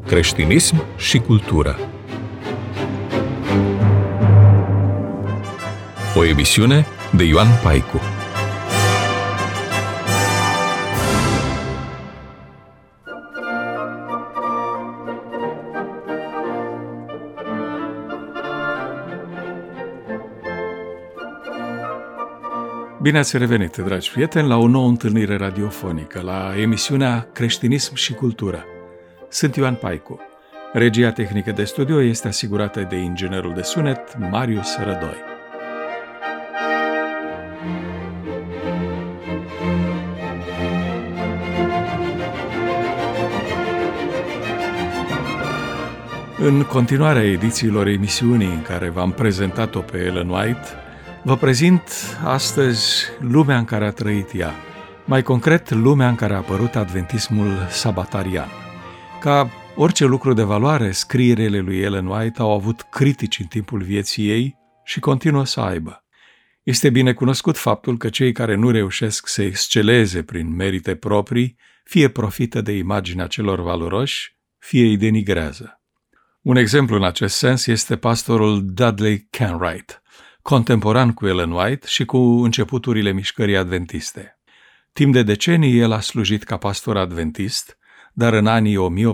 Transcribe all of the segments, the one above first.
creștinism și cultură. O emisiune de Ioan Paicu. Bine ați revenit, dragi prieteni, la o nouă întâlnire radiofonică, la emisiunea Creștinism și cultură. Sunt Ioan Paicu. Regia tehnică de studio este asigurată de inginerul de sunet Marius Rădoi. În continuarea edițiilor emisiunii în care v-am prezentat-o pe Ellen White, vă prezint astăzi lumea în care a trăit ea, mai concret lumea în care a apărut adventismul sabatarian. Ca orice lucru de valoare, scrierile lui Ellen White au avut critici în timpul vieții ei și continuă să aibă. Este bine cunoscut faptul că cei care nu reușesc să exceleze prin merite proprii, fie profită de imaginea celor valoroși, fie îi denigrează. Un exemplu în acest sens este pastorul Dudley Kenwright, contemporan cu Ellen White și cu începuturile mișcării adventiste. Timp de decenii el a slujit ca pastor adventist, dar în anii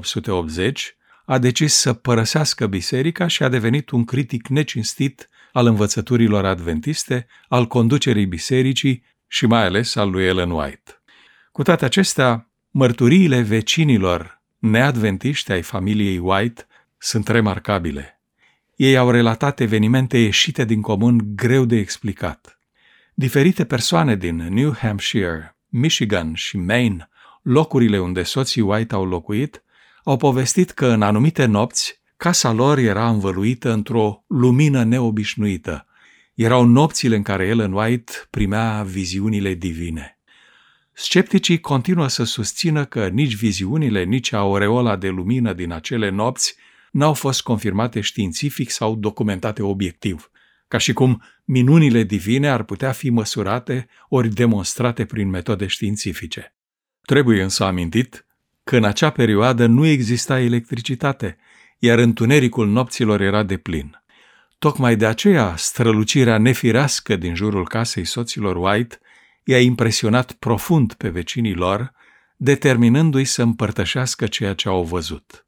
1880 a decis să părăsească biserica și a devenit un critic necinstit al învățăturilor adventiste, al conducerii bisericii și mai ales al lui Ellen White. Cu toate acestea, mărturiile vecinilor neadventiști ai familiei White sunt remarcabile. Ei au relatat evenimente ieșite din comun greu de explicat. Diferite persoane din New Hampshire, Michigan și Maine, locurile unde soții White au locuit, au povestit că în anumite nopți casa lor era învăluită într-o lumină neobișnuită. Erau nopțile în care Ellen White primea viziunile divine. Scepticii continuă să susțină că nici viziunile, nici aureola de lumină din acele nopți n-au fost confirmate științific sau documentate obiectiv, ca și cum minunile divine ar putea fi măsurate ori demonstrate prin metode științifice. Trebuie însă amintit că în acea perioadă nu exista electricitate, iar întunericul nopților era deplin. Tocmai de aceea, strălucirea nefirească din jurul casei soților White i-a impresionat profund pe vecinii lor, determinându-i să împărtășească ceea ce au văzut.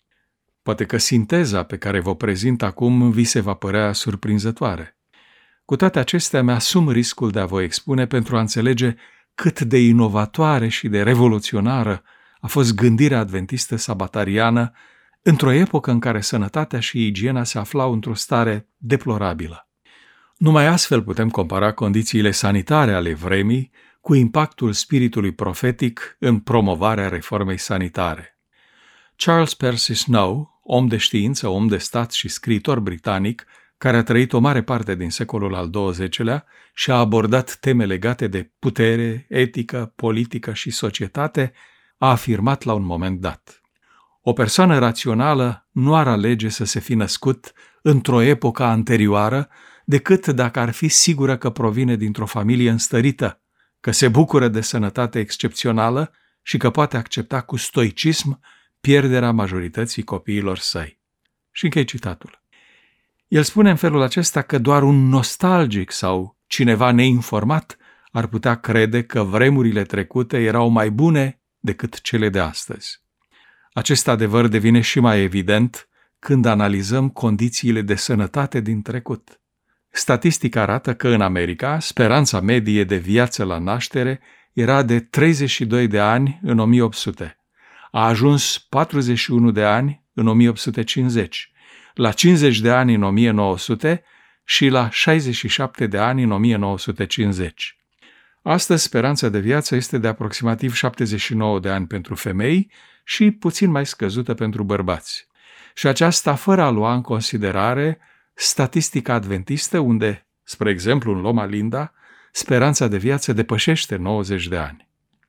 Poate că sinteza pe care vă prezint acum vi se va părea surprinzătoare. Cu toate acestea, mi-asum riscul de a vă expune pentru a înțelege cât de inovatoare și de revoluționară a fost gândirea adventistă sabatariană într-o epocă în care sănătatea și igiena se aflau într-o stare deplorabilă. Numai astfel putem compara condițiile sanitare ale vremii cu impactul spiritului profetic în promovarea reformei sanitare. Charles Percy Snow, om de știință, om de stat și scriitor britanic, care a trăit o mare parte din secolul al XX-lea și a abordat teme legate de putere, etică, politică și societate, a afirmat la un moment dat: o persoană rațională nu ar alege să se fi născut într-o epocă anterioară decât dacă ar fi sigură că provine dintr-o familie înstărită, că se bucură de sănătate excepțională și că poate accepta cu stoicism pierderea majorității copiilor săi. Și închei citatul. El spune în felul acesta că doar un nostalgic sau cineva neinformat ar putea crede că vremurile trecute erau mai bune decât cele de astăzi. Acest adevăr devine și mai evident când analizăm condițiile de sănătate din trecut. Statistica arată că în America speranța medie de viață la naștere era de 32 de ani în 1800. A ajuns 41 de ani în 1850, la 50 de ani în 1900 și la 67 de ani în 1950. Astăzi, speranța de viață este de aproximativ 79 de ani pentru femei și puțin mai scăzută pentru bărbați. Și aceasta fără a lua în considerare statistica adventistă, unde, spre exemplu în Loma Linda, speranța de viață depășește 90 de ani.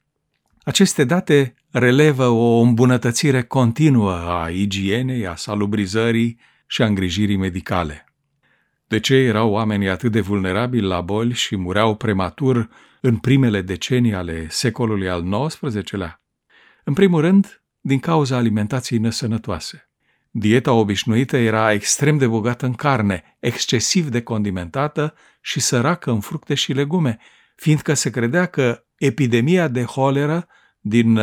Aceste date relevă o îmbunătățire continuă a igienei, a salubrizării și a îngrijirii medicale. De ce erau oamenii atât de vulnerabili la boli și mureau prematur în primele decenii ale secolului al XIX-lea? În primul rând, din cauza alimentației nesănătoase. Dieta obișnuită era extrem de bogată în carne, excesiv de condimentată și săracă în fructe și legume, fiindcă se credea că epidemia de holeră din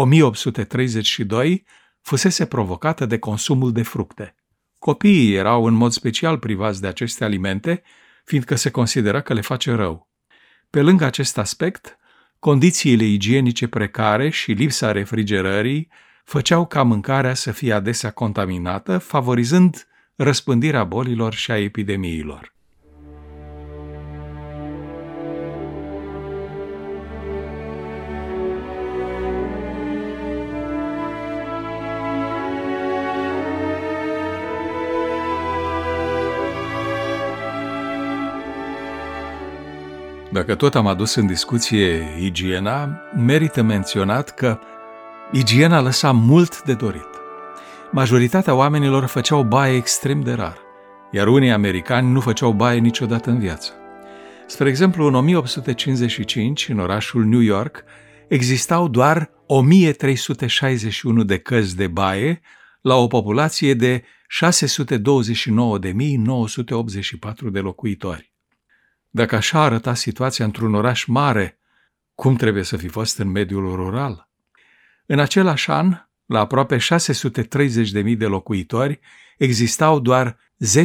1832 fusese provocată de consumul de fructe. Copiii erau în mod special privați de aceste alimente, fiindcă se considera că le face rău. Pe lângă acest aspect, condițiile igienice precare și lipsa refrigerării făceau ca mâncarea să fie adesea contaminată, favorizând răspândirea bolilor și a epidemiilor. Dacă tot am adus în discuție igiena, merită menționat că igiena lăsa mult de dorit. Majoritatea oamenilor făceau baie extrem de rar, iar unii americani nu făceau baie niciodată în viață. Spre exemplu, în 1855, în orașul New York, existau doar 1361 de căzi de baie la o populație de 629.984 de locuitori. Dacă așa arăta situația într-un oraș mare, cum trebuie să fi fost în mediul rural? În același an, la aproape 630.000 de locuitori, existau doar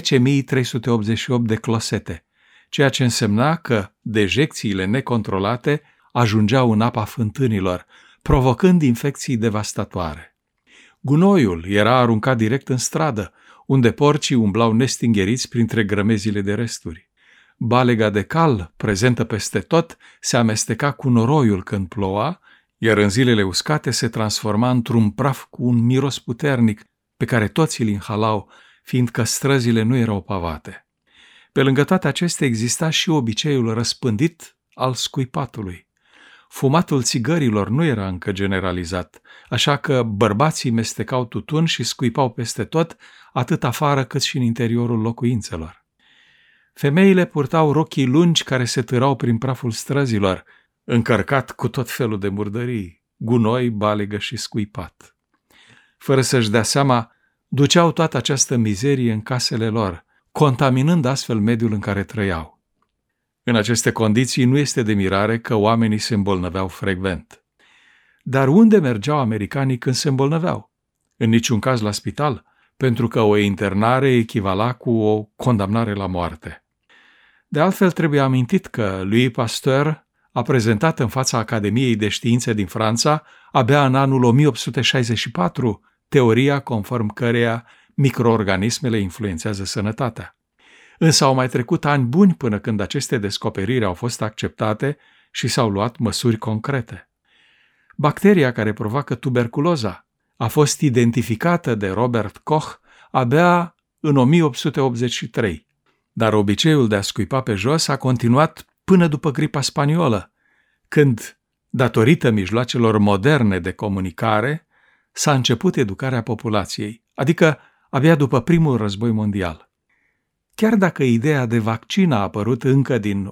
10.388 de closete, ceea ce însemna că dejecțiile necontrolate ajungeau în apa fântânilor, provocând infecții devastatoare. Gunoiul era aruncat direct în stradă, unde porcii umblau nestingheriți printre grămezile de resturi. Balega de cal, prezentă peste tot, se amesteca cu noroiul când ploua, iar în zilele uscate se transforma într-un praf cu un miros puternic, pe care toți îl inhalau, fiindcă străzile nu erau pavate. Pe lângă toate acestea exista și obiceiul răspândit al scuipatului. Fumatul țigărilor nu era încă generalizat, așa că bărbații mestecau tutun și scuipau peste tot, atât afară cât și în interiorul locuințelor. Femeile purtau rochii lungi care se târau prin praful străzilor, încărcat cu tot felul de murdării, gunoi, balegă și scuipat. Fără să-și dea seama, duceau toată această mizerie în casele lor, contaminând astfel mediul în care trăiau. În aceste condiții nu este de mirare că oamenii se îmbolnăveau frecvent. Dar unde mergeau americanii când se îmbolnăveau? În niciun caz la spital, pentru că o internare echivala cu o condamnare la moarte. De altfel, trebuie amintit că Louis Pasteur a prezentat în fața Academiei de Științe din Franța, abia în anul 1864, teoria conform căreia microorganismele influențează sănătatea. Însă au mai trecut ani buni până când aceste descoperiri au fost acceptate și s-au luat măsuri concrete. Bacteria care provoacă tuberculoza a fost identificată de Robert Koch abia în 1883, dar obiceiul de a scuipa pe jos a continuat până după gripa spaniolă, când, datorită mijloacelor moderne de comunicare, s-a început educarea populației, adică abia după primul război mondial. Chiar dacă ideea de vaccin a apărut încă din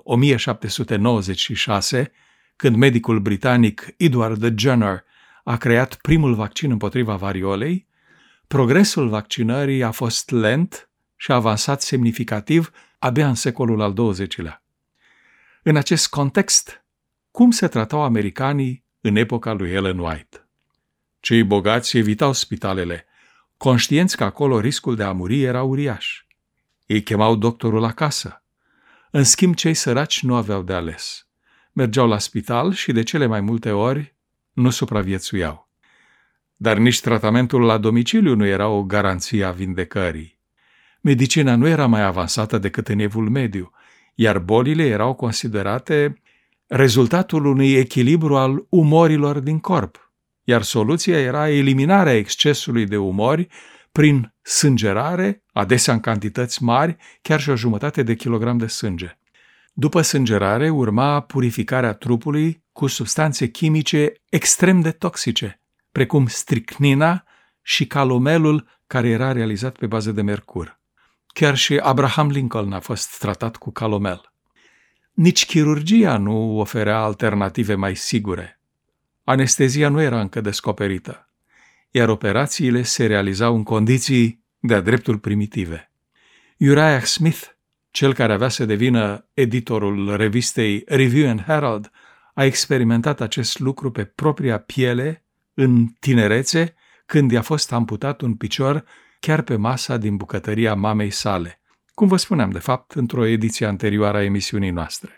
1796, când medicul britanic Edward Jenner a creat primul vaccin împotriva variolei, progresul vaccinării a fost lent și a avansat semnificativ abia în secolul al XX-lea. În acest context, cum se tratau americanii în epoca lui Ellen White? Cei bogați evitau spitalele, conștienți că acolo riscul de a muri era uriaș. Ei chemau doctorul acasă. În schimb, cei săraci nu aveau de ales. Mergeau la spital și de cele mai multe ori nu supraviețuiau. Dar nici tratamentul la domiciliu nu era o garanție a vindecării. Medicina nu era mai avansată decât în Evul Mediu, iar bolile erau considerate rezultatul unui echilibru al umorilor din corp, iar soluția era eliminarea excesului de umori prin sângerare, adesea în cantități mari, chiar și 1/2 kilogram de sânge. După sângerare urma purificarea trupului cu substanțe chimice extrem de toxice, precum stricnina și calomelul, care era realizat pe bază de mercur. Chiar și Abraham Lincoln a fost tratat cu calomel. Nici chirurgia nu oferea alternative mai sigure. Anestezia nu era încă descoperită. iar operațiile se realizau în condiții de-a dreptul primitive. Uriah Smith, cel care avea să devină editorul revistei Review and Herald, a experimentat acest lucru pe propria piele în tinerețe, când i-a fost amputat un picior chiar pe masa din bucătăria mamei sale, cum vă spuneam de fapt într-o ediție anterioară a emisiunii noastre.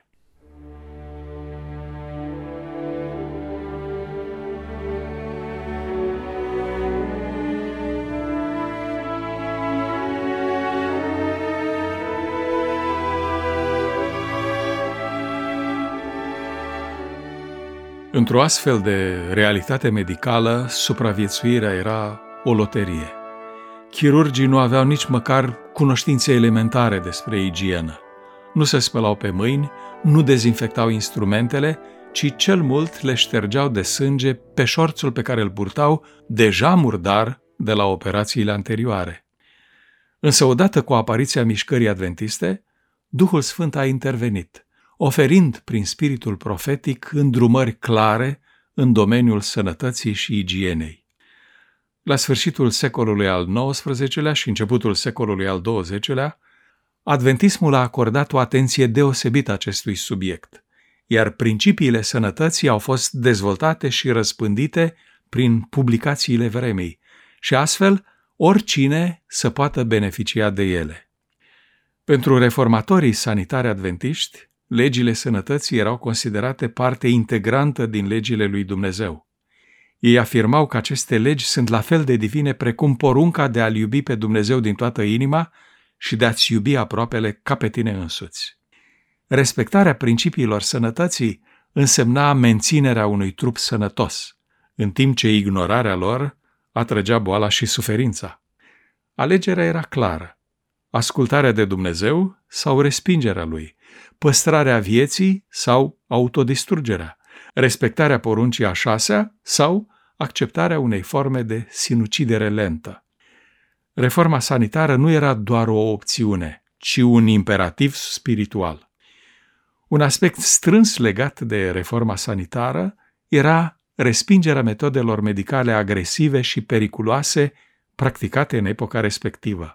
Într-o astfel de realitate medicală, supraviețuirea era o loterie. Chirurgii nu aveau nici măcar cunoștințe elementare despre igienă. Nu se spălau pe mâini, nu dezinfectau instrumentele, ci cel mult le ștergeau de sânge pe șorțul pe care îl purtau, deja murdar de la operațiile anterioare. Însă odată cu apariția mișcării adventiste, Duhul Sfânt a intervenit, oferind prin spiritul profetic îndrumări clare în domeniul sănătății și igienei. La sfârșitul secolului al XIX-lea și începutul secolului al XX-lea, adventismul a acordat o atenție deosebită acestui subiect, iar principiile sănătății au fost dezvoltate și răspândite prin publicațiile vremii și astfel oricine să poată beneficia de ele. Pentru reformatorii sanitari adventiști, legile sănătății erau considerate parte integrantă din legile lui Dumnezeu. Ei afirmau că aceste legi sunt la fel de divine precum porunca de a-L iubi pe Dumnezeu din toată inima și de a-ți iubi aproapele ca pe tine însuți. Respectarea principiilor sănătății însemna menținerea unui trup sănătos, în timp ce ignorarea lor atrăgea boala și suferința. Alegerea era clară: ascultarea de Dumnezeu sau respingerea Lui, păstrarea vieții sau autodistrugerea, respectarea poruncii a 6-a sau acceptarea unei forme de sinucidere lentă. Reforma sanitară nu era doar o opțiune, ci un imperativ spiritual. Un aspect strâns legat de reforma sanitară era respingerea metodelor medicale agresive și periculoase practicate în epoca respectivă.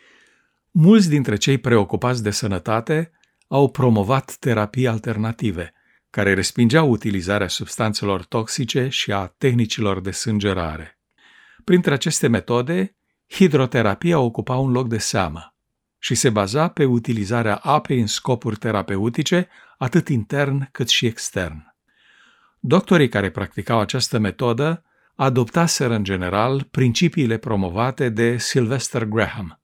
Mulți dintre cei preocupați de sănătate au promovat terapii alternative, care respingeau utilizarea substanțelor toxice și a tehnicilor de sângerare. Printre aceste metode, hidroterapia ocupa un loc de seamă și se baza pe utilizarea apei în scopuri terapeutice, atât intern cât și extern. Doctorii care practicau această metodă adoptaseră în general principiile promovate de Sylvester Graham.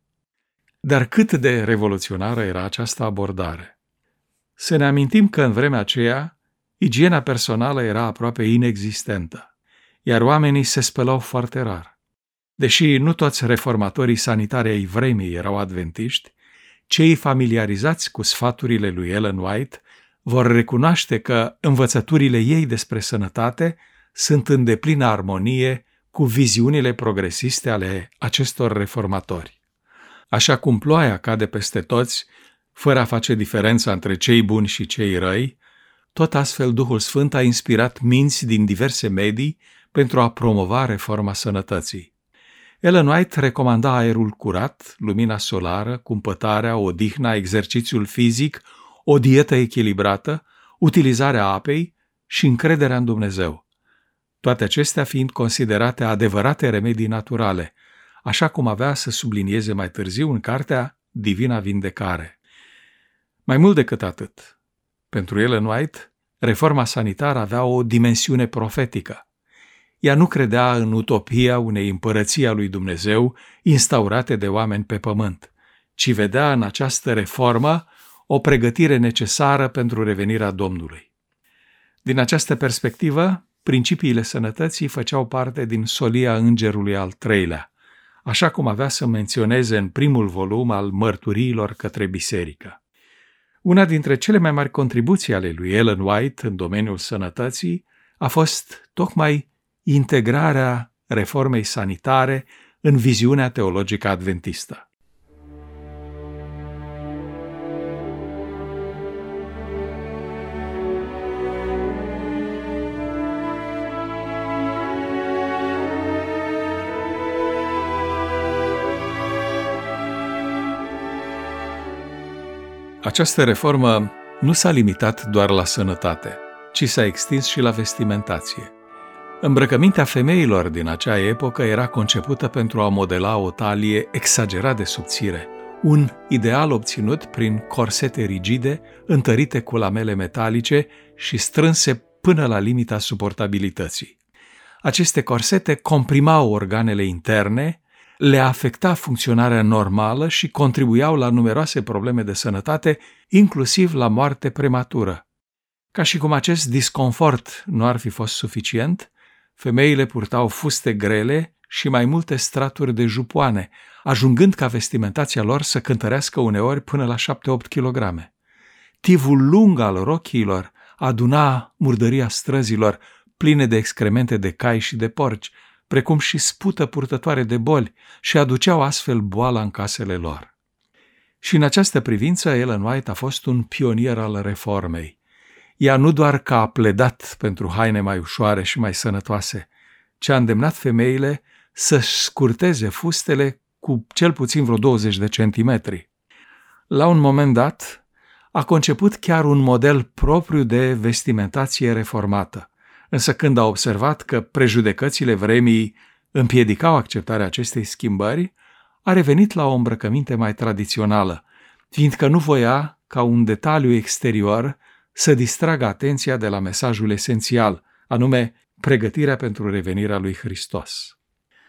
Dar cât de revoluționară era această abordare? Să ne amintim că în vremea aceea, igiena personală era aproape inexistentă, iar oamenii se spălau foarte rar. Deși nu toți reformatorii sanitari ai vremii erau adventiști, cei familiarizați cu sfaturile lui Ellen White vor recunoaște că învățăturile ei despre sănătate sunt în deplină armonie cu viziunile progresiste ale acestor reformatori. Așa cum ploaia cade peste toți, fără a face diferența între cei buni și cei răi, tot astfel Duhul Sfânt a inspirat minți din diverse medii pentru a promova reforma sănătății. Ellen White recomanda aerul curat, lumina solară, cumpătarea, odihna, exercițiul fizic, o dietă echilibrată, utilizarea apei și încrederea în Dumnezeu. Toate acestea fiind considerate adevărate remedii naturale, așa cum avea să sublinieze mai târziu în cartea Divina Vindecare. Mai mult decât atât, pentru Ellen White, reforma sanitară avea o dimensiune profetică. Ea nu credea în utopia unei împărății a lui Dumnezeu instaurate de oameni pe pământ, ci vedea în această reformă o pregătire necesară pentru revenirea Domnului. Din această perspectivă, principiile sănătății făceau parte din solia Îngerului al III-lea, așa cum avea să menționeze în primul volum al Mărturiilor către Biserică. Una dintre cele mai mari contribuții ale lui Ellen White în domeniul sănătății a fost tocmai integrarea reformei sanitare în viziunea teologică adventistă. Această reformă nu s-a limitat doar la sănătate, ci s-a extins și la vestimentație. Îmbrăcămintea femeilor din acea epocă era concepută pentru a modela o talie exagerat de subțire, un ideal obținut prin corsete rigide, întărite cu lamele metalice și strânse până la limita suportabilității. Aceste corsete comprimau organele interne, le afecta funcționarea normală și contribuiau la numeroase probleme de sănătate, inclusiv la moarte prematură. Ca și cum acest disconfort nu ar fi fost suficient, femeile purtau fuste grele și mai multe straturi de jupoane, ajungând ca vestimentația lor să cântărească uneori până la 7-8 kg. Tivul lung al rochiilor aduna murdăria străzilor, pline de excremente de cai și de porci, precum și spută purtătoare de boli, și aduceau astfel boala în casele lor. Și în această privință, Ellen White a fost un pionier al reformei. Ea nu doar că a pledat pentru haine mai ușoare și mai sănătoase, ci a îndemnat femeile să-și scurteze fustele cu cel puțin vreo 20 de centimetri. La un moment dat, a conceput chiar un model propriu de vestimentație reformată, însă când a observat că prejudecățile vremii împiedicau acceptarea acestei schimbări, a revenit la o îmbrăcăminte mai tradițională, fiindcă nu voia ca un detaliu exterior să distragă atenția de la mesajul esențial, anume pregătirea pentru revenirea lui Hristos.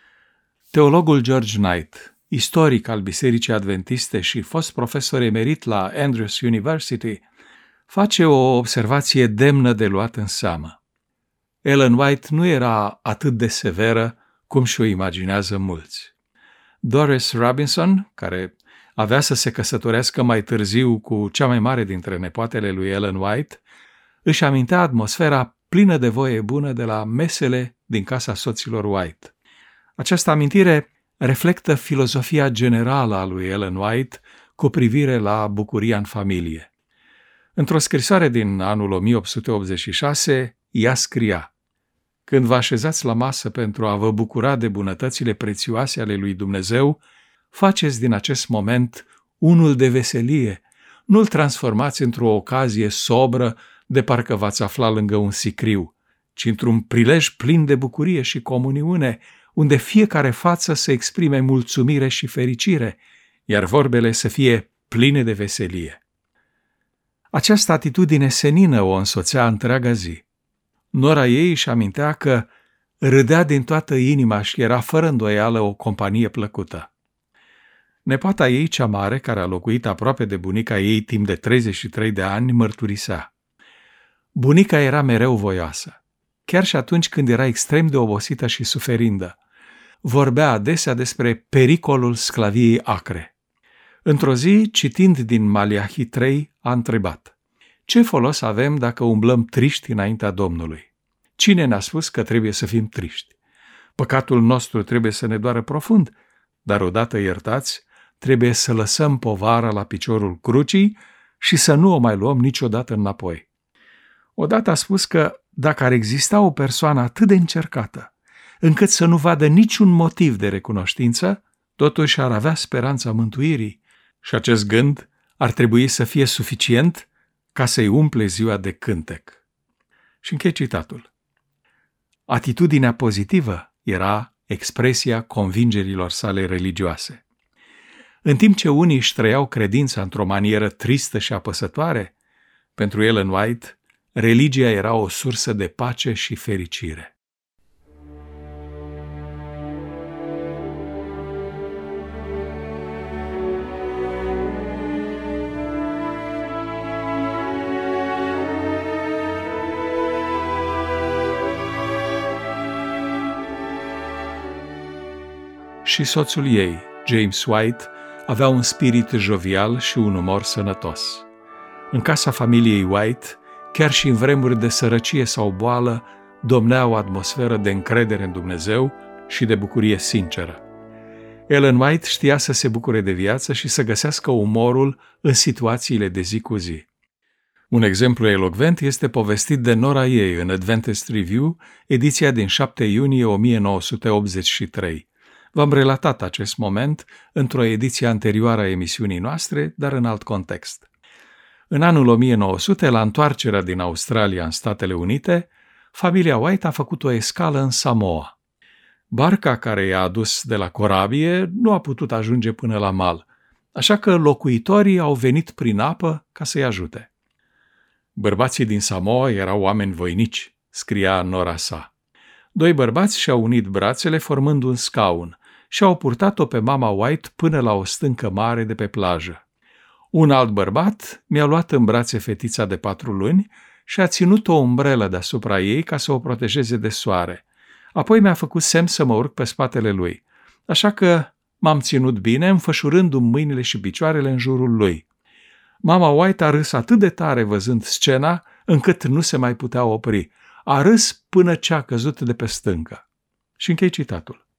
Teologul George Knight, istoric al Bisericii Adventiste și fost profesor emerit la Andrews University, face o observație demnă de luat în seamă. Ellen White nu era atât de severă cum și-o imaginează mulți. Doris Robinson, care avea să se căsătorească mai târziu cu cea mai mare dintre nepoatele lui Ellen White, își amintea atmosfera plină de voie bună de la mesele din casa soților White. Această amintire reflectă filozofia generală a lui Ellen White cu privire la bucuria în familie. Într-o scrisoare din anul 1886, ea scria: "Când vă așezați la masă pentru a vă bucura de bunătățile prețioase ale lui Dumnezeu, faceți din acest moment unul de veselie, nu-l transformați într-o ocazie sobră de parcă v-ați afla lângă un sicriu, ci într-un prilej plin de bucurie și comuniune, unde fiecare față să exprime mulțumire și fericire, iar vorbele să fie pline de veselie." Această atitudine senină o însoțea întreaga zi. Nora ei își amintea că râdea din toată inima și era fără îndoială o companie plăcută. Nepoata ei cea mare, care a locuit aproape de bunica ei timp de 33 de ani, mărturisea: "Bunica era mereu voioasă, chiar și atunci când era extrem de obosită și suferindă. Vorbea adesea despre pericolul sclaviei acre. Într-o zi, citind din Maliahi 3, a întrebat: ce folos avem dacă umblăm triști înaintea Domnului? Cine ne-a spus că trebuie să fim triști? Păcatul nostru trebuie să ne doară profund, dar odată iertați, trebuie să lăsăm povara la piciorul crucii și să nu o mai luăm niciodată înapoi." Odată a spus că dacă ar exista o persoană atât de încercată, încât să nu vadă niciun motiv de recunoștință, totuși ar avea speranța mântuirii și acest gând ar trebui să fie suficient ca să-i umple ziua de cântec. Și închei citatul. Atitudinea pozitivă era expresia convingerilor sale religioase. În timp ce unii își trăiau credința într-o manieră tristă și apăsătoare, pentru Ellen White, religia era o sursă de pace și fericire. Și soțul ei, James White, avea un spirit jovial și un umor sănătos. În casa familiei White, chiar și în vremuri de sărăcie sau boală, domnea o atmosferă de încredere în Dumnezeu și de bucurie sinceră. Ellen White știa să se bucure de viață și să găsească umorul în situațiile de zi cu zi. Un exemplu elocvent este povestit de nora ei în Adventist Review, ediția din 7 iunie 1983. V-am relatat acest moment într-o ediție anterioară a emisiunii noastre, dar în alt context. În anul 1900, la întoarcerea din Australia în Statele Unite, familia White a făcut o escală în Samoa. Barca care i-a adus de la corabie nu a putut ajunge până la mal, așa că locuitorii au venit prin apă ca să-i ajute. Bărbații din Samoa erau oameni voinici, scria nora sa. 2 bărbați și-au unit brațele formând un scaun și au purtat-o pe mama White până la o stâncă mare de pe plajă. Un alt bărbat mi-a luat în brațe fetița de 4 luni și a ținut o umbrelă deasupra ei ca să o protejeze de soare. Apoi mi-a făcut semn să mă urc pe spatele lui, așa că m-am ținut bine, înfășurându-mi mâinile și picioarele în jurul lui. Mama White a râs atât de tare văzând scena, încât nu se mai putea opri. A râs până ce a căzut de pe stâncă. Și închei citatul.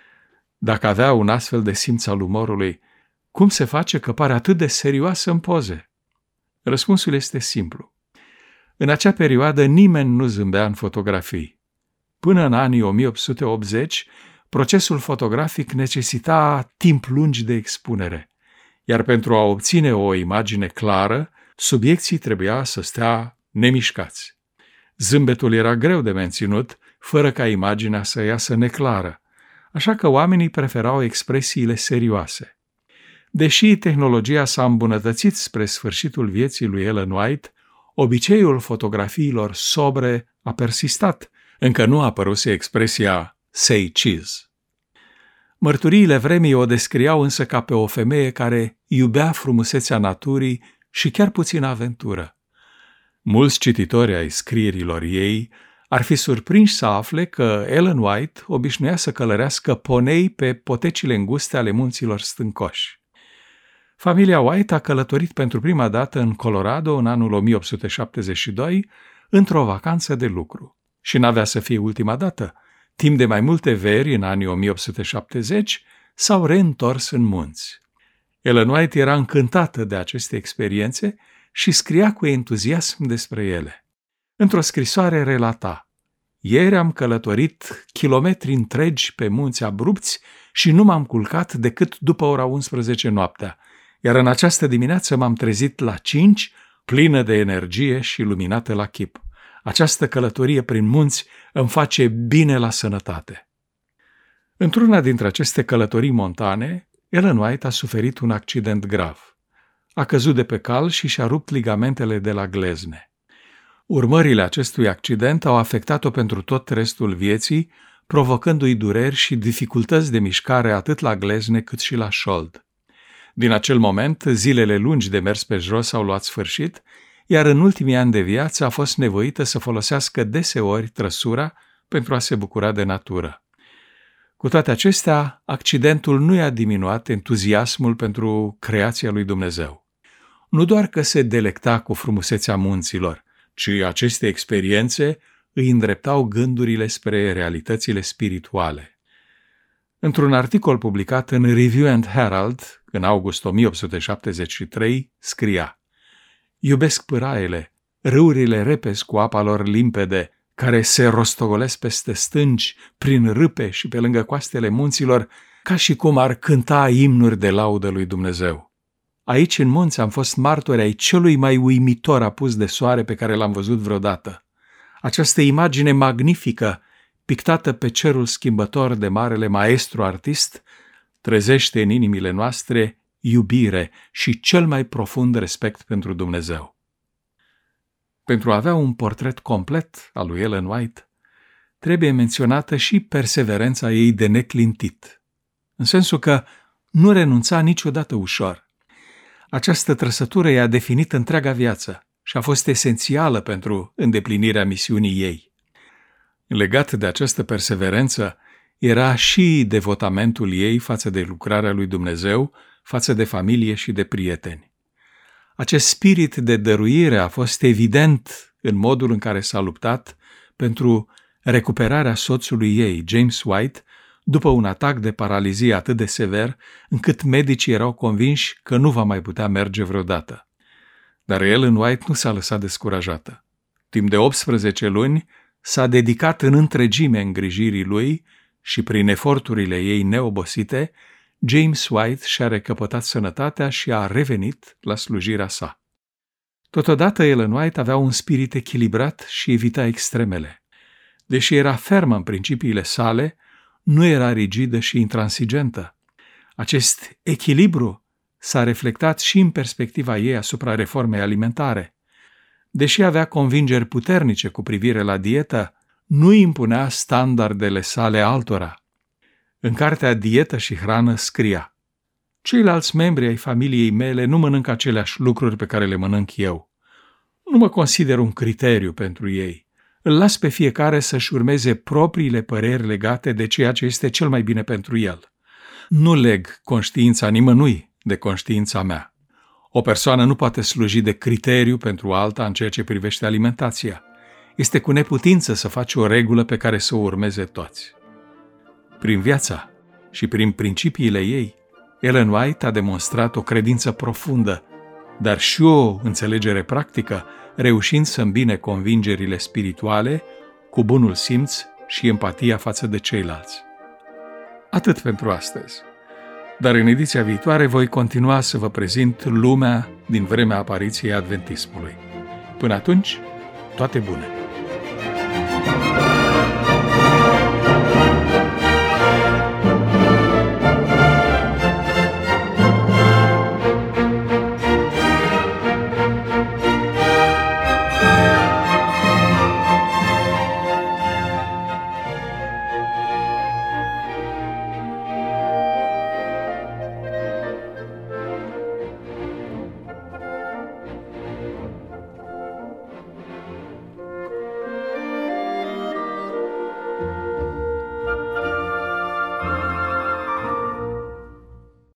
Dacă avea un astfel de simț al umorului, cum se face că pare atât de serioasă în poze? Răspunsul este simplu. În acea perioadă nimeni nu zâmbea în fotografii. Până în anii 1880, procesul fotografic necesita timp lungi de expunere, iar pentru a obține o imagine clară, subiecții trebuia să stea nemișcați. Zâmbetul era greu de menținut, fără ca imaginea să iasă neclară, așa că oamenii preferau expresiile serioase. Deși tehnologia s-a îmbunătățit spre sfârșitul vieții lui Ellen White, obiceiul fotografiilor sobre a persistat, încă nu apăruse expresia "say cheese". Mărturiile vremii o descriau însă ca pe o femeie care iubea frumusețea naturii și chiar puțin aventură. Mulți cititori ai scrierilor ei ar fi surprinși să afle că Ellen White obișnuia să călărească ponei pe potecile înguste ale munților stâncoși. Familia White a călătorit pentru prima dată în Colorado în anul 1872 într-o vacanță de lucru. Și n-avea să fie ultima dată. Timp de mai multe veri, în anii 1870, s-au reîntors în munți. Ellen White era încântată de aceste experiențe și scria cu entuziasm despre ele. Într-o scrisoare relata: "Ieri am călătorit kilometri întregi pe munți abrupți și nu m-am culcat decât după ora 11 noaptea, iar în această dimineață m-am trezit la 5, plină de energie și luminată la chip. Această călătorie prin munți îmi face bine la sănătate." Într-una dintre aceste călătorii montane, Ellen White a suferit un accident grav. A căzut de pe cal și și-a rupt ligamentele de la glezne. Urmările acestui accident au afectat-o pentru tot restul vieții, provocându-i dureri și dificultăți de mișcare atât la glezne cât și la șold. Din acel moment, zilele lungi de mers pe jos au luat sfârșit, iar în ultimii ani de viață a fost nevoită să folosească deseori trăsura pentru a se bucura de natură. Cu toate acestea, accidentul nu i-a diminuat entuziasmul pentru creația lui Dumnezeu. Nu doar că se delecta cu frumusețea munților, ci aceste experiențe îi îndreptau gândurile spre realitățile spirituale. Într-un articol publicat în Review and Herald, în august 1873, scria: "Iubesc pâraiele, râurile repezi cu apa lor limpede, care se rostogolesc peste stânci, prin râpe și pe lângă coastele munților, ca și cum ar cânta imnuri de laudă lui Dumnezeu. Aici, în munți, am fost martori ai celui mai uimitor apus de soare pe care l-am văzut vreodată. Această imagine magnifică, pictată pe cerul schimbător de marele maestru artist, trezește în inimile noastre iubire și cel mai profund respect pentru Dumnezeu." Pentru a avea un portret complet al lui Ellen White, trebuie menționată și perseverența ei de neclintit, în sensul că nu renunța niciodată ușor. Această trăsătură i-a definit întreaga viață și a fost esențială pentru îndeplinirea misiunii ei. Legat de această perseverență era și devotamentul ei față de lucrarea lui Dumnezeu, față de familie și de prieteni. Acest spirit de dăruire a fost evident în modul în care s-a luptat pentru recuperarea soțului ei, James White, după un atac de paralizie atât de sever, încât medicii erau convinși că nu va mai putea merge vreodată. Dar Ellen White nu s-a lăsat descurajată. Timp de 18 luni s-a dedicat în întregime îngrijirii lui și prin eforturile ei neobosite, James White și-a recăpătat sănătatea și a revenit la slujirea sa. Totodată, Ellen White avea un spirit echilibrat și evita extremele. Deși era fermă în principiile sale, nu era rigidă și intransigentă. Acest echilibru s-a reflectat și în perspectiva ei asupra reformei alimentare. Deși avea convingeri puternice cu privire la dietă, nu impunea standardele sale altora. În cartea Dietă și hrană scria: ceilalți membri ai familiei mele nu mănâncă aceleași lucruri pe care le mănânc eu. Nu mă consider un criteriu pentru ei. Îl las pe fiecare să-și urmeze propriile păreri legate de ceea ce este cel mai bine pentru el. Nu leg conștiința nimănui de conștiința mea. O persoană nu poate sluji de criteriu pentru alta în ceea ce privește alimentația. Este cu neputință să faci o regulă pe care să o urmeze toți. Prin viața și prin principiile ei, Ellen White a demonstrat o credință profundă, dar și o înțelegere practică, reușind să îmbine convingerile spirituale cu bunul simț și empatia față de ceilalți. Atât pentru astăzi. Dar în ediția viitoare voi continua să vă prezint lumea din vremea apariției adventismului. Până atunci, toate bune!